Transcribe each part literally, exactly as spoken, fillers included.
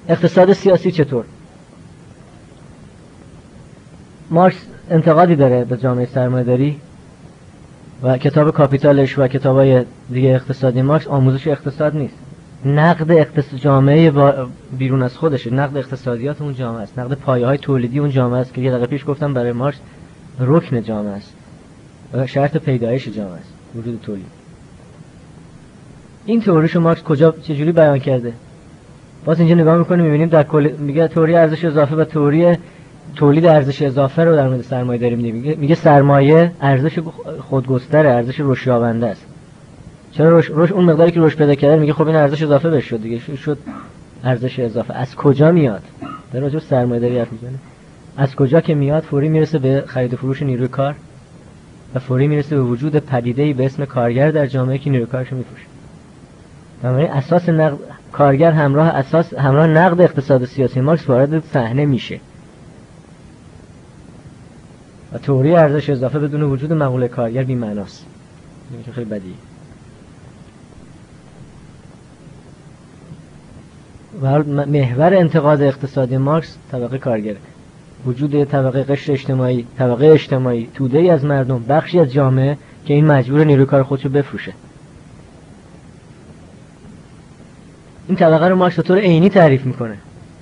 اقتصاد سیاسی چطور؟ مارکس انتقادی داره به جامعه سرمایه‌داری و کتاب کاپیتالش و کتابای دیگه اقتصادی مارکس آموزش اقتصاد نیست، نقد اقتصاد جامعه بیرون از خودشه، نقد اقتصادیات اون جامعه است، نقد پایه‌های تولیدی اون جامعه است که یه دقیقه پیش گفتم برای مارکس رکن جامعه است و شرط پیدایش جامعه است، وجود تولید. این تئوریشو مارکس کجا چجوری بیان کرده؟ باز اینجا نگاه می‌کنیم می‌بینیم در کل میگه تئوری ارزش اضافه و تئوری تولید ارزش اضافه رو در مورد سرمایه داریم میگه میگه سرمایه ارزش خودگستر، ارزش رشدیابنده است. چرا رشد رش اون مقداری که رشد پیدا کرده میگه خب این ارزش اضافه بهش شد دیگه، شد ارزش اضافه. از کجا میاد؟ در راجع به سرمایه داری حرف میزنه. از کجا که میاد فوری میرسه به خرید و فروش نیروی کار و فوری میرسه به وجود پدیده‌ای به اسم کارگر در جامعه که نیروی کارش میفروشه. بنابراین اساس نقد کارگر همراه اساس همراه نقد اقتصاد سیاسی مارکس وارد صحنه میشه و تئوری ارزش اضافه بدون وجود مقوله کارگر بی معناست. این که خیلی بدیه. و حال محور انتقاد اقتصادی مارکس طبقه کارگره، وجود طبقه قشر اجتماعی، طبقه اجتماعی، توده‌ای از مردم، بخشی از جامعه که این مجبور نیروی کار خودشو بفروشه. این طبقه رو مارکس به طور عینی تعریف میکنه.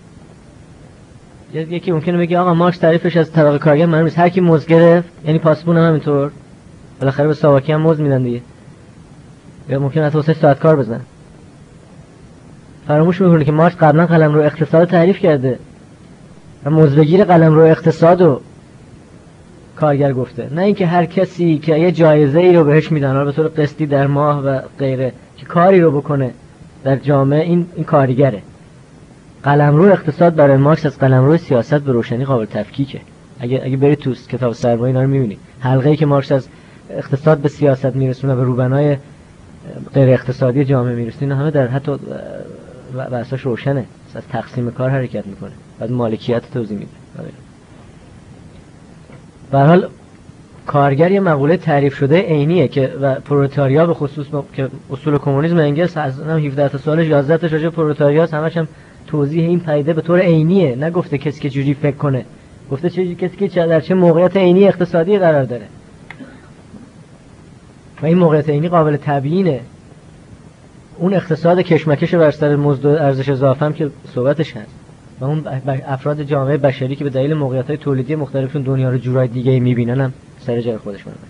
یکی ممکنه بگه آقا مارکس تعریفش از طبقه کارگر معلوم نیست، هر کی مزد گرفت، یعنی پاسبون هم همینطور، بالاخره به ساواکی هم مزد میدن دیگه، یا ممکنه حتی واسه ساعت کار بزنن. فراموش میکنه که مارکس قبلا قلمرو اقتصاد تعریف کرده و مزدگیر قلمرو اقتصاد و کارگر گفته، نه اینکه هر کسی که یه جایزه ای رو بهش میدن به طور قسطی در ماه و غیره که کاری رو بکنه در جامعه، این این کارگره. قلمرو اقتصاد برای مارکس از قلمرو سیاست به روشنی قابل تفکیکه. اگه اگه برید تو کتاب سرمایه اینا رو میبینید، حلقه‌ای که مارکس از اقتصاد به سیاست میرسونه و روبنای غیر اقتصادی جامعه میرسونه، همه در حتی بحثش روشنه، از تقسیم کار حرکت میکنه، بعد مالکیت توضیح میده. به هر حال کارگر یه مقوله تعریف شده عینیه که و پرولتاریا به خصوص که اصول کمونیسم انگلس از هفده تا سالش یازده تا راجع پرولتاریاست، همش هم توضیح این پدیده به طور عینیه، نگفته کسی که جوری فکر کنه، گفته چه کسی که چه در چه موقعیت عینی اقتصادی قرار داره و این موقعیت عینی قابل تبیینه. اون اقتصاد کشمکش بر سر مزد و ارزش اضافه هم که صحبتش هست و اون افراد جامعه بشری که به دلیل موقعیت‌های تولیدی مختلفشون دنیا رو جورای دیگه می‌بینن هم سر جای خودش مونه.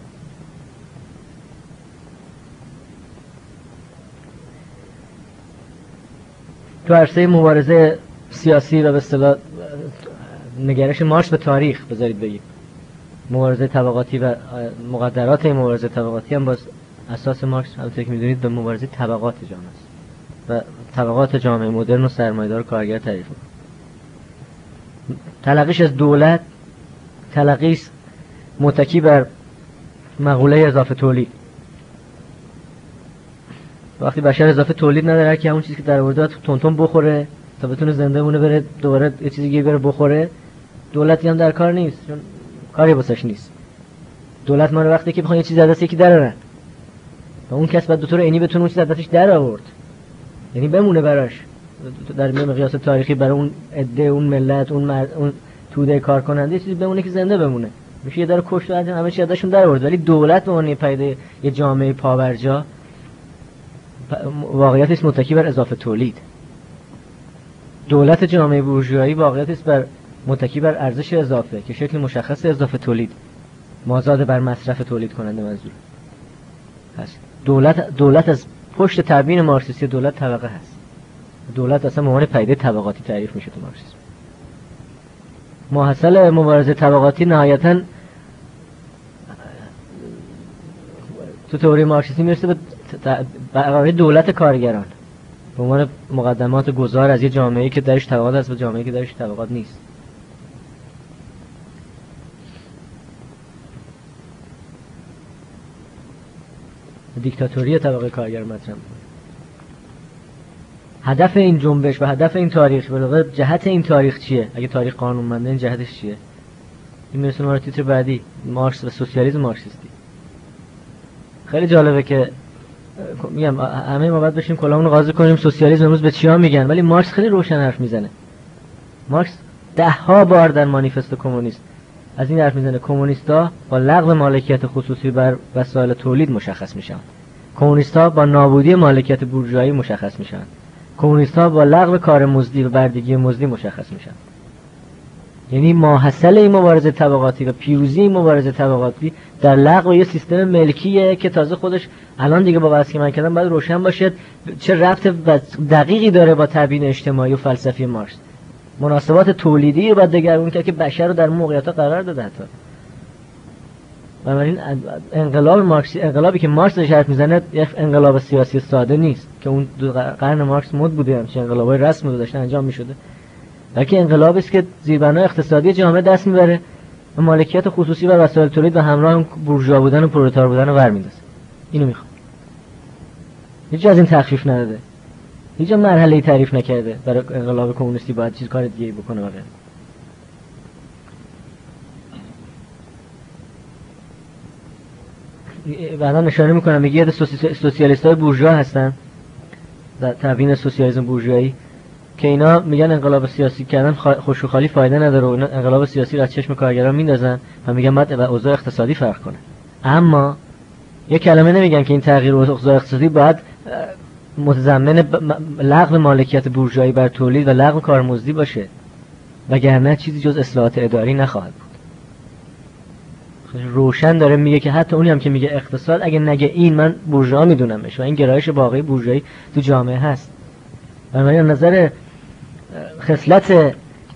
تو عرصه مبارزه سیاسی و به اصطلاح نگرش مارکس به تاریخ بذارید بگیم، مبارزه طبقاتی و مقدرات این مبارزه طبقاتی هم باز اساس مارکس همونطور که می‌دونید به مبارزه طبقات جامعه است و طبقات جامعه مدرن و سرمایه‌دار کارگر تعریف می‌کنه. تلقیش از دولت تلقی است متکی بر مقوله اضافه تولید. وقتی بشر اضافه تولید نداره که همون چیزی که در آورده تون تون بخوره تا بتونه زنده مونه، بره دوباره یه چیزی دیگه بره بخوره، دولتی هم در کار نیست، چون کاری واسش نیست. دولت ما رو وقتی که بخواد یه چیزی از دست یکی دراره و اون کس بعد دو طور عینی بتونه اون چیز از دستش در آورد، یعنی بمونه براش در مقیاس تاریخی برای اون عده، اون ملت، اون مرد، اون توده کار کننده چیزی بمونه که زنده بمونه. میشه یه داره کشت و همه چی ازشون در آورد، ولی دولت به اون پیدا یه جامعه پاورجا واقعیت است متکی بر اضافه تولید. دولت جامعه بورژوایی واقعیت است بر متکی بر ارزش اضافه که شکل مشخص اضافه تولید مازاد بر مصرف تولید کننده منظور هست. دولت دولت از پشت تبیین مارکسیستی دولت طبقه هست. دولت اصلا به عنوان پدیده طبقاتی تعریف میشه تو مارکسیسم. ماحصل مبارزه طبقاتی نهایتاً تو تئوری مارکسیستی میرسه به برقراری دولت کارگران به عنوان مقدمات گذار از یه جامعه‌ای که درش طبقات هست و جامعه‌ای که درش طبقات نیست. دیکتاتوری طبقه کارگر مطرح می‌کنه. هدف این جنبش و هدف این تاریخ به واقع جهت این تاریخ چیه؟ اگه تاریخ قانونمنده این جهتش چیه؟ این میرسه ما رو تیتر بعدی، مارکس و سوسیالیسم مارکسیستی. خیلی جالبه که میگم همه ما باید بشیم کلامون رو قاضی کنیم سوسیالیسم امروز به چیا میگن، ولی مارکس خیلی روشن حرف میزنه. مارکس ده ها بار در مانیفست کمونیست از این حرف میزنه کمونیستا با لغو مالکیت خصوصی بر وسایل تولید مشخص میشن، کمونیستا با نابودی مالکیت بورژوایی مشخص میشن، کمونیستا با لغو کار مزدی و بردگی مزدی مشخص میشن. یعنی ماحصل این مبارزه طبقاتی و پیروزی این مبارزه طبقاتی در لغو یه سیستم ملکیه که تازه خودش الان دیگه با بحثی که من کردم باید روشن باشه چه ربط دقیقی داره با تبیین اجتماعی و فلسفی مارکس. مناسبات تولیدی رو باید دگرگون کرد که بشر رو در موقعیت‌ها قرار داده. حتی بنابراین انقلاب مارکسی، انقلابی که مارکس داره حرف میزنه، یک انقلاب سیاسی ساده نیست که اون دو قرن مارکس مد بوده، همچین انقلابای رسمی داشتن انجام میشده، بلکه انقلابی است که زیربنای اقتصادی جامعه دست میبره و مالکیت خصوصی و وسایل تولید و همراه بورژوا بودن و پرولتار بودن رو برمی‌دازه. اینو میخوام. هیچ از این تخفیف نداده، هیچ مرحله‌ای تعریف نکرده برای انقلاب کمونیستی باید چیز کار دیگه‌ای بکنه. واقعا بعدا اشاره میکنم میگه یه سوسیالیست‌های بورژوا هستن در تبیین سوسیالیسم بورژوایی که اینا میگن انقلاب سیاسی کردن خوش و خالی فایده نداره و اینا انقلاب سیاسی رو از چشم کارگران میندازن و میگن باید اوضاع اقتصادی فرق کنه، اما یه کلمه نمیگن که این تغییر اوضاع اقتصادی باید متضمن لغو مالکیت بورژوایی بر تولید و لغو کارمزدی باشه، وگرنه چیزی جز اصلاحات اداری نخواهد بود. روشن داره میگه که حتی اونی هم که میگه اقتصاد اگه نگه این من بورژوا میدونمش و این گرایش واقعی بورژوایی تو جامعه هست. بنابراین نظر خصلت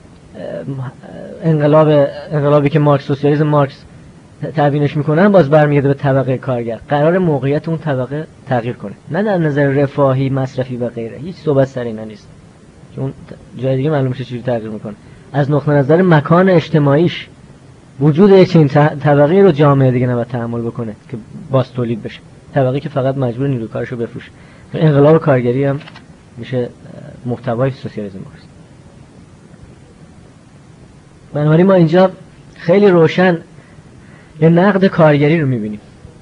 انقلاب انقلابی که مارکس سوسیالیسم مارکس تبیینش میکنن باز برمیگرده به طبقه کارگر. قرار موقعیت اون طبقه تغییر کنه، نه در نظر رفاهی مصرفی و غیره، هیچ صحبت سر اینا نیست که اون جای دیگه معلوم شه چجوری تغییر میکنه. از نقطه نظر مکان اجتماعیش وجود یک چنین طبقه رو جامعه دیگه نباید تحمل بکنه که باز تولید بشه، طبقه که فقط مجبور نیروی کارشو بفروشه. انقلاب کارگری هم میشه محتوای سوسیالیسم مارکس. بنابراین ما اینجا خیلی روشن یه نقد کارگری رو میبینیم.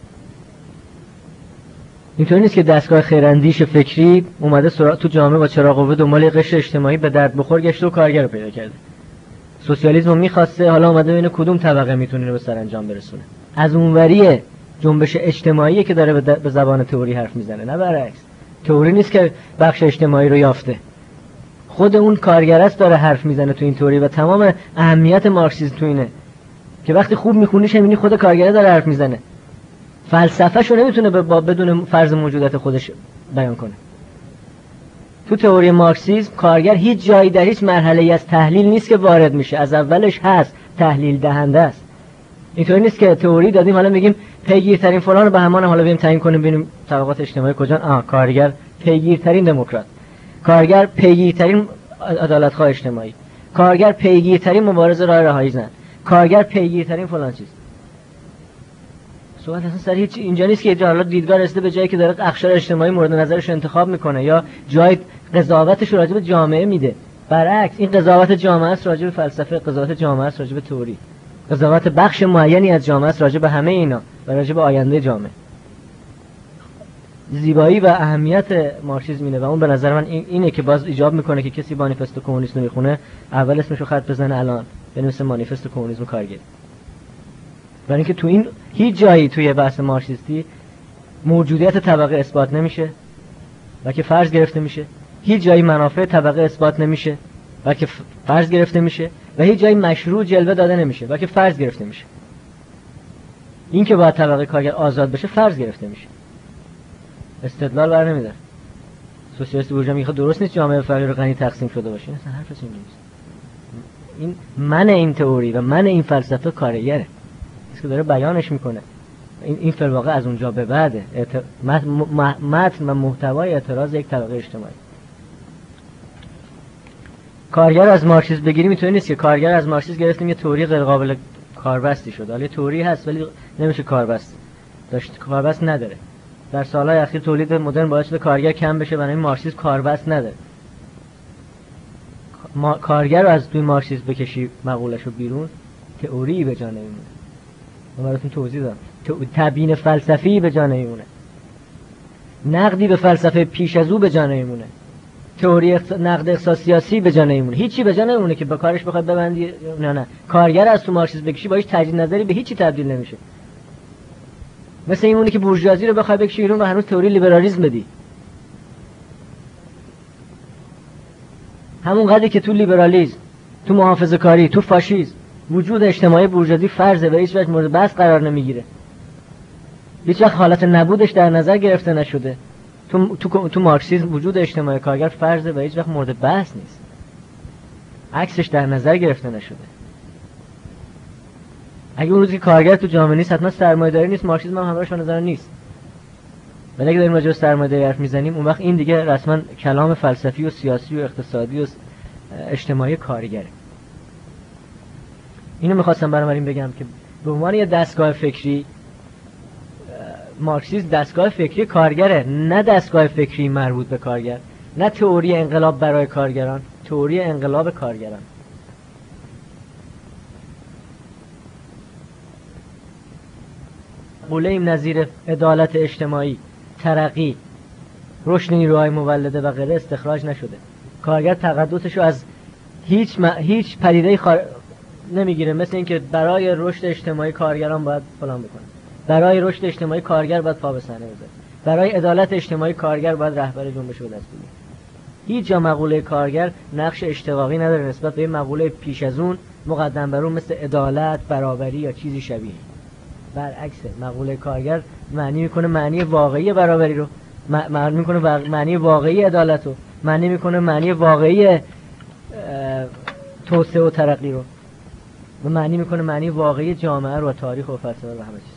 اینطوری نیست که دستگاه خیراندیش فکری اومده تو جامعه با چراغ قوه دنبال قشر اجتماعی به درد بخور گشته و کارگر رو پیدا کرده. سوسیالیسم رو میخواسته، حالا اومده ببینه کدوم طبقه میتونه به سرانجام برسونه. از اونوری جنبش اجتماعی که داره به زبان تئوری حرف میزنه، نه برعکس. تئوری نیست که بخش اجتماعی رو یافته، خود اون کارگر است داره حرف میزنه تو این تئوری و تمام اهمیت مارکسیسم تو اینه که وقتی خوب میخونیش همینی خود کارگر داره حرف میزنه. فلسفه‌ش رو نمیتونه بدون فرض موجودیت خودش بیان کنه. تو تئوری مارکسیسم کارگر هیچ جایی در هیچ مرحله‌ای از تحلیل نیست که وارد میشه، از اولش هست، تحلیل دهنده است. اینطوری نیست که تئوری دادیم حالا میگیم پیگیرترین فلان رو به همان حالا بریم تعیین کنیم ببینیم طبقات اجتماعی کجان. آه کارگر پیگیرترین دموکرات، کارگر پیگیرترین عدالت‌خواه اجتماعی، کارگر پیگیرترین مبارز راه رهایی زن، کارگر پیگیرترین فلان چیز. سوال اصلا سر هیچ اینجا نیست که حالا دیدگاه رسیده به جایی که داره اقشار اجتماعی مورد نظرش انتخاب میکنه یا جای قضاوتش رو راجع به جامعه میده. برعکس این قضاوت جامعه است راجع به فلسفه، قضاوت جامعه است راجع به تئوری، قضاوت بخش معینی از جامعه است راجع به همه اینا و راجع به آینده جامعه. زیبایی و اهمیت مارکسیسم اینه و اون به نظر من این اینه که باز ایجاب میکنه که کسی مانیفست کمونیسم میخونه اول اسمشو خط بزنه الان بنویسه مانیفست کمونیسم کارگری. برای اینکه تو این هیچ جایی توی بحث مارکسیستی موجودیت طبقه اثبات نمیشه بلکه فرض گرفته میشه، هیچ جایی منافع طبقه اثبات نمیشه بلکه فرض گرفته میشه و هیچ جایی مشروع جلوه داده نمیشه بلکه فرض گرفته میشه. این که باید طبقه کارگر آزاد بشه فرض گرفته میشه، استدلال بر نمیداره. سوسیالیست بورژوا میگه درست نیست جامعه فقیر و غنی تقسیم شده باشه، اصلا حرفش این نیست. این من این تئوری و من این فلسفه کارگره که داره بیانش میکنه. این این فر واقع از اونجا به بعده اعت... متن و محتوای اعتراض یک طبقه اجتماعی. کارگر از مارکسیسم بگیریم اینطوری نیست که کارگر از مارکسیسم گرفتیم یه تئوری غیر قابل کاربستی شد. حالا تئوری هست ولی نمیشه کاربست داشت، کاربست نداره. در سالهای اخیر تولید مدرن باعث شده کارگر کم بشه، بنابراین مارکسیسم کاربست نداره. ما... کارگر رو از توی مارکسیسم بکشی مقوله‌شو بیرون تئوری به جا نمیمونه. من براتون توضیح دادم تبیین فلسفی به جا نمیمونه. نقدی به فلسفه پیش از او به جا نمیمونه، تئوری اقتص... نقد اقتصاد سیاسی به جا نمیمونه، هیچی به جا نمیمونه که با کارش بخواد ببندی. نه نه کارگر از تو مارکسیسم بکشی با هیچ تجدید نظری به هیچی تبدیل نمیشه. مثل اینونه که بورژوازی رو بخوای بکشی بیرون و هنوز تئوری لیبرالیسم بدی. همون قدری که تو لیبرالیسم، تو محافظه‌کاری، تو فاشیسم وجود اجتماعی بورژوازی فرضه و هیچ وقت مورد بحث قرار نمیگیره، هیچ وقت حالت نبودش در نظر گرفته نشده. تو تو تو مارکسیسم وجود اجتماعی کارگر فرضه و هیچ وقت مورد بحث نیست، عکسش در نظر گرفته نشده. اگه اون روزی که کارگر تو جامعه نیست حتما سرمایه‌داری نیست، مارکسیسم هم همراهش به نظر نیست. ولی اگه داریم راجع به سرمایه‌داری حرف میزنیم اون وقت این دیگه رسما کلام فلسفی و سیاسی و اقتصادی و اجتماعی کارگره. اینو می‌خواستم بنابراین بگم که به عنوان یه دستگاه فکری مارکسیسم دستگاه فکری کارگره، نه دستگاه فکری مربوط به کارگر، نه تئوری انقلاب برای کارگران، تئوری انقلاب کارگران. مقوله‌ایم نظیر عدالت اجتماعی، ترقی، رشد نیروهای مولده و غیره استخراج نشده. کارگر تقدسشو از هیچ م... هیچ پدیده‌ای خار... نمیگیره، مثل اینکه برای رشد اجتماعی کارگران باید فلان بکنه، برای رشد اجتماعی کارگر باید پا به صحنه بذاره، برای عدالت اجتماعی کارگر باید رهبر جنبش رو دست بگیره. هیچ جا مقوله کارگر نقش اشتقاقی نداره نسبت به مقوله پیش از اون مقدم بر اون مثل عدالت، برابری یا چیزی شبیه. برعکسه، مقوله کارگر معنی میکنه معنی واقعی برابری رو، معنی میکنه معنی واقعی عدالت رو، معنی میکنه معنی واقعی توسعه و ترقی رو، و معنی میکنه معنی واقعی جامعه رو و تاریخ و فلسفه و همه چیز.